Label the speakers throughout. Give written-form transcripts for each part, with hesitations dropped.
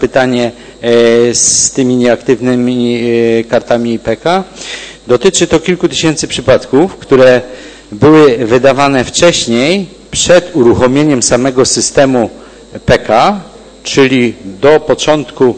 Speaker 1: pytanie z tymi nieaktywnymi kartami IPK. Dotyczy to kilku tysięcy przypadków, które były wydawane wcześniej, przed uruchomieniem samego systemu PK, czyli do początku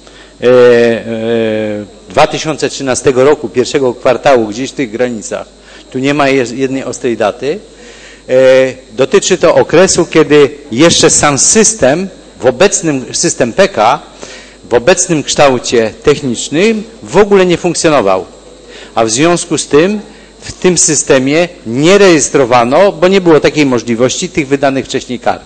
Speaker 1: 2013 roku, pierwszego kwartału, gdzieś w tych granicach. Tu nie ma jednej ostrej daty. Dotyczy to okresu, kiedy jeszcze sam system, system PK w obecnym kształcie technicznym w ogóle nie funkcjonował. A w związku z tym w tym systemie nie rejestrowano, bo nie było takiej możliwości, tych wydanych wcześniej kart.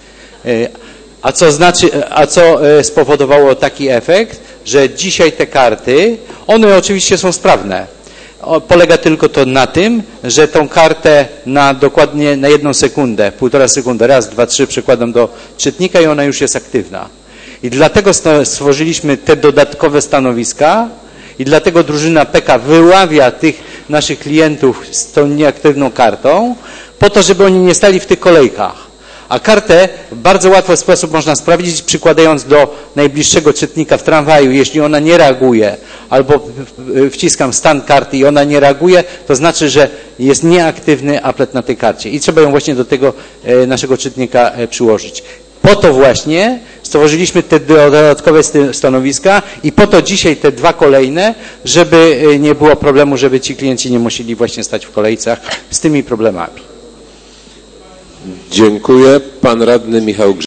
Speaker 1: A co spowodowało taki efekt, że dzisiaj te karty, one oczywiście są sprawne. Polega tylko to na tym, że tą kartę dokładnie na 1 sekundę, 1,5 sekundy, raz, 2, 3 przykładam do czytnika i ona już jest aktywna. I dlatego stworzyliśmy te dodatkowe stanowiska i dlatego drużyna PK wyławia tych naszych klientów z tą nieaktywną kartą, po to, żeby oni nie stali w tych kolejkach. A kartę w bardzo łatwy sposób można sprawdzić, przykładając do najbliższego czytnika w tramwaju. Jeśli ona nie reaguje, albo wciskam stan karty i ona nie reaguje, to znaczy, że jest nieaktywny aplet na tej karcie. I trzeba ją właśnie do tego naszego czytnika przyłożyć. Po to właśnie stworzyliśmy te dodatkowe stanowiska i po to dzisiaj te 2 kolejne, żeby nie było problemu, żeby ci klienci nie musieli właśnie stać w kolejcach z tymi problemami.
Speaker 2: Dziękuję. Pan radny Michał Grzyb.